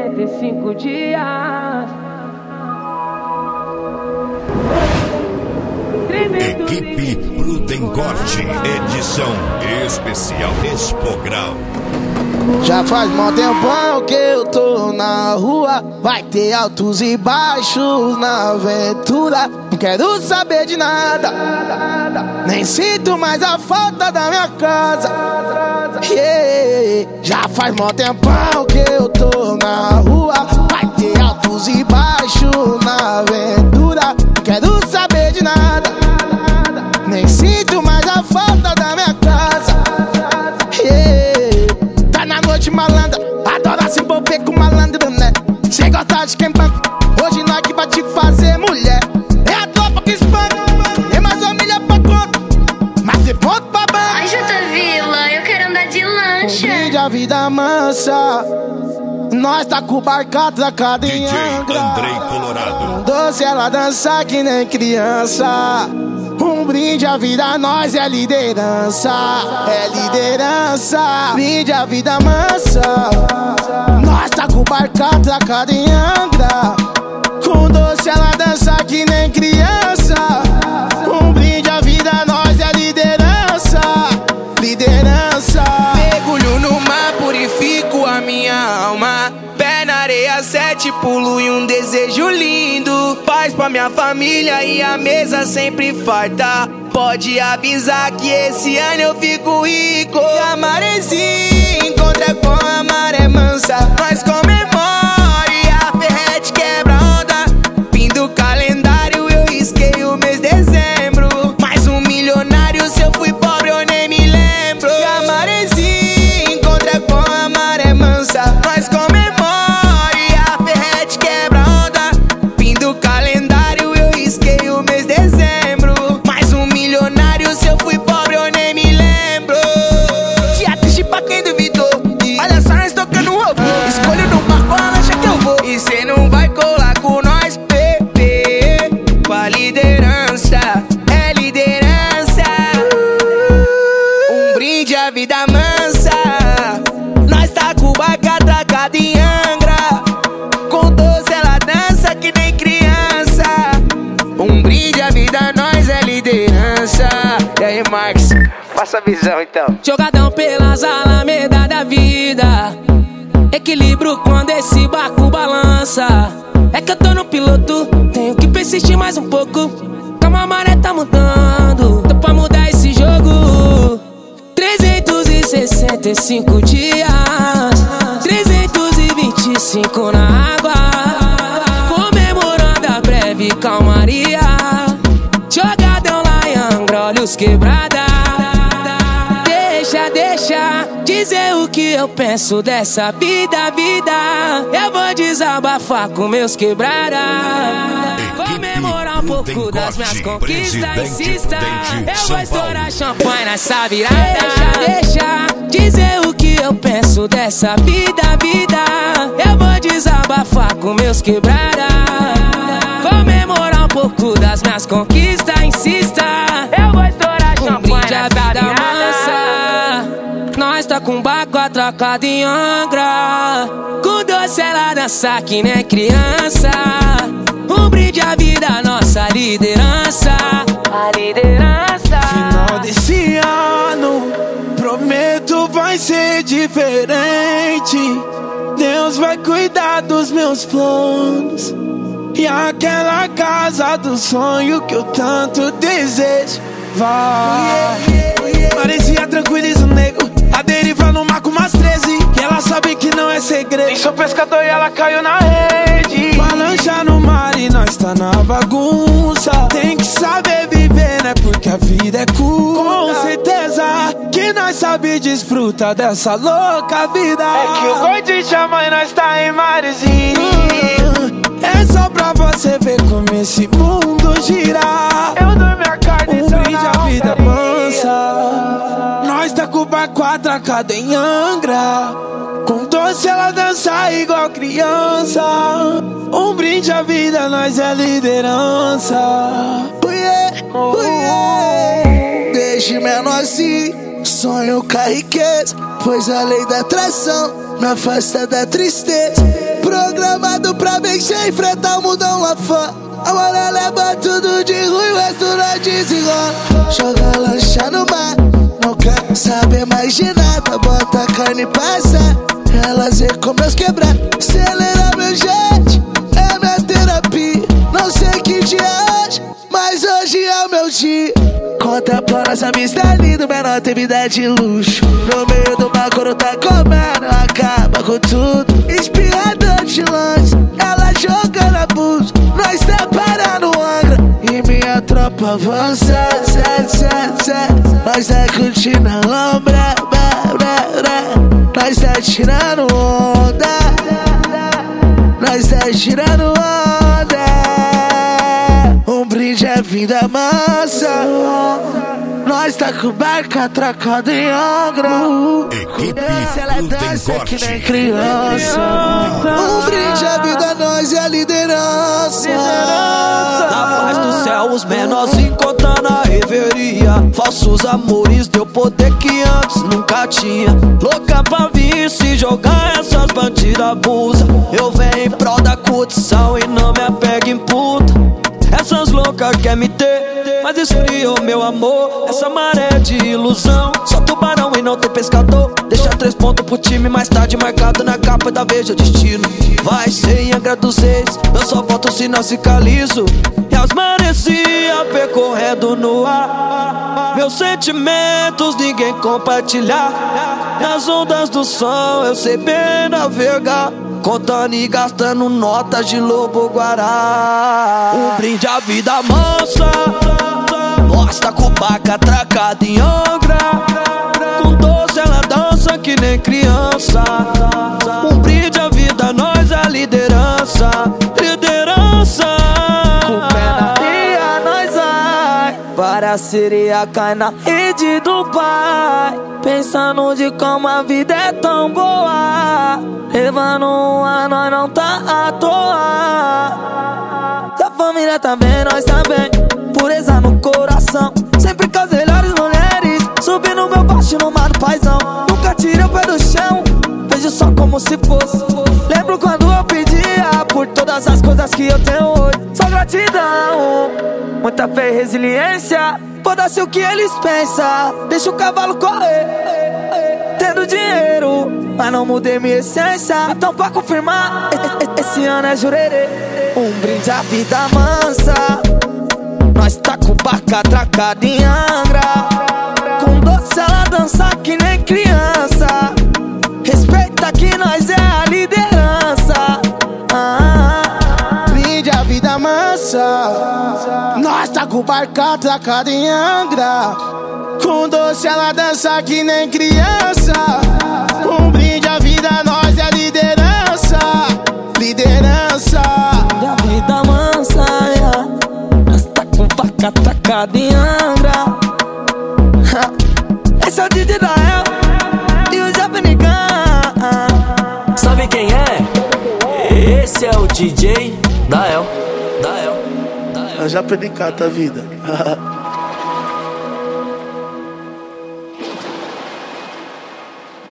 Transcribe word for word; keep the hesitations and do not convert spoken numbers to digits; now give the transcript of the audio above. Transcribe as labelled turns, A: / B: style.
A: sessenta e cinco dias.
B: Equipe Prudencorte, edição especial Expograu.
C: Já faz mó tempão que eu tô na rua, vai ter altos e baixos na aventura. Não quero saber de nada, nem sinto mais a falta da minha casa. Yeah. Já faz mó tempão que eu tô na rua, vai ter altos e baixos na aventura. Não quero saber de nada, nem sinto mais a falta da minha casa. Yeah. Tá na noite malandra, adora se envolver com malandro, né? Cê gosta de quem banca, hoje nós que vai te fazer mulher. É a tropa que espanca, tem mais família pra conta, mas tem ponto pra banca.
D: Ai, Jota Vila, eu quero andar de lancha.
C: Brinde a vida mansa, nós tá com o barco atracado em
B: D J
C: Angra.
B: Andrei Colorado.
C: Doce ela dança que nem criança. Um brinde à vida, nós é liderança. É liderança. Brinde a vida mansa, nós tá com o barco atracado em Angra. Com doce ela dança que nem criança. Um brinde à vida, nós é liderança. Liderança.
E: Mergulho no mar, purifico a minha alma. Pé na areia, sete pulo e um desejo lindo. Paz pra minha família e a mesa sempre farta. Pode avisar que esse ano eu fico rico. E a maresia encontra com a maré mansa. Nós comemora e a ferrete quebra onda. Fim do calendário eu risquei o mês de dezembro. Mais um milionário, se eu fui pobre eu nem me lembro. E a maresia encontra com a maré mansa. Nós comemora e a ferrete quebra onda. Fim do calendário eu risquei o mês de dezembro. Mais um milionário, se eu fui pobre eu nem me lembro. Dia triste pra quem duvidou. Olha só nós tocando robô. Escolho no barco a lancha que eu vou. E cê não vai colar com nós, bebê. Com a liderança, é liderança. Um brinde à vida mansa, nós tá com o barco atracado em Angra. Com doce ela dança que nem criança. Um brinde à vida, nós é liderança. E aí, Marcos, passa a visão então.
A: Jogadão pelas alamedas da vida, equilíbrio quando esse barco balança. É que eu tô no piloto, tenho que persistir mais um pouco. Calma, a maré tá mudando, tô pra mudar esse jogo. Trezentos e sessenta e cinco dias, trezentos e vinte e cinco na água, comemorando a breve calmaria. Jogadão lá em Angra, olhos quebrada. Deixa, deixa dizer o que eu penso dessa vida, vida. Eu vou desabafar com meus quebrada. Comemorar um pouco das minhas conquistas, insista. Eu vou estourar champanhe nessa virada. Deixa, deixa dizer o que eu penso dessa vida, vida. Eu vou desabafar com meus quebrada. Comemorar um pouco das minhas conquistas, insista. Eu vou estourar champanhe nessa virada. Nós tá com o barco atracado em Angra. Com doce ela dança que nem criança. Um brinde à vida, nossa liderança. A liderança.
C: Final desse ano, prometo vai ser diferente. Deus vai cuidar dos meus planos. E aquela casa do sonho que eu tanto desejo vai. Parecia tranquiliza o nego, a deriva no mar com umas treze. E ela sabe que não é segredo. Nem sou pescador e ela caiu na rede. Balança no mar e nós tá na bagunça. Tem que saber viver, né? Porque a vida é curta. Com certeza que nós sabe desfrutar dessa louca vida. É que o gordinho chama e nós tá em marezinho. É só pra você ver como esse mundo gira. Eu dou minha carne, um brinde à vida mansa. Nós tá com o barco atracado em Angra. Com doce ela dança igual criança. Um brinde à vida, nós é liderança. Oh yeah, oh yeah. Deixe menor assim, sonho com a riqueza, pois a lei da atração me afasta da tristeza. Programado pra vencer, enfrentar o mundão lá fora. A mulher leva tudo de ruim, o resto não desenrola. Joga lancha no mar, não quer saber mais de nada. Bota a carne e passa, elas vê como eu quebrar. Acelera meu jet, é minha terapia. Não sei que dia é hoje, mas hoje é o meu dia. Conta pra nossa amistade linda, menor tem vida de luxo. No meio do mar quando tá comendo, acaba com tudo. Espirrador de longe, ela jogando abuso. Nós tá parando o Angra e minha tropa avança, zé, zé, zé. Nós tá curtindo a lombra, blá, blá, blá. Nós tá tirando onda, nós tá tirando onda. Um brinde é vida mansa. Nós tá com barca atracada em Angra.
B: Equipe
C: ela dança que nem criança. Um brinde é vida, nós é a liderança.
A: Na paz do céu, os menorzinhos contando a reveria. Falsos amores deu poder que antes nunca tinha. Louca pra vir se jogar, essas bandidas abusa. Eu venho em prol da curtição e não me apego em puta. Essas loucas quer me ter, mas esfriou meu amor. Essa maré de ilusão, só tubarão e não tem pescador. Deixa três pontos pro time, mais tarde marcado na capa da Veja Destino. Vai ser em Angra dos Reis, eu só volto se não ficar liso. E as marecia percorrendo no ar. Meus sentimentos ninguém compartilhar. Nas ondas do som eu sei bem navegar, contando e gastando notas de lobo-guará. Um brinde à vida mansa. Nós tá com barca atracada em Angra. Com doce ela dança que nem criança. Um brinde à vida, nós é a liderança. Liderança. Com pé na ria nós vai, para a sereia cai na rede do pai. Pensando de como a vida é tão boa. Levando um ar, nós não tá à toa. Se a família tá bem, nós tá bem. Pureza no coração, sempre com as melhores mulheres. Subindo meu baixo no mar do paizão. Nunca tirei o pé do chão, vejo só como se fosse. Lembro quando eu pedia por todas as coisas que eu tenho hoje. Só gratidão, muita fé e resiliência. Foda-se o que eles pensam, deixa o cavalo correr. Tendo dinheiro, mas não mudei minha essência. Então pra confirmar, esse ano é jurerê. Um brinde à vida mansa. Nós tá com barca atracada em Angra. Com doce ela dança que nem criança. Respeita que nós é a liderança. ah,
C: Brinde à vida mansa. Nós tá com barca atracada em Angra. Com doce ela dança que nem criança. Um brinde à vida, nós é a liderança. Liderança.
A: Brinde à vida mansa, yeah. Nós tá com barca atracada em Angra. Esse é o D J Dael e o Japanicão.
F: Sabe quem é? Esse é o D J Dael. Dael. Dael.
C: Eu já perdi cada vida.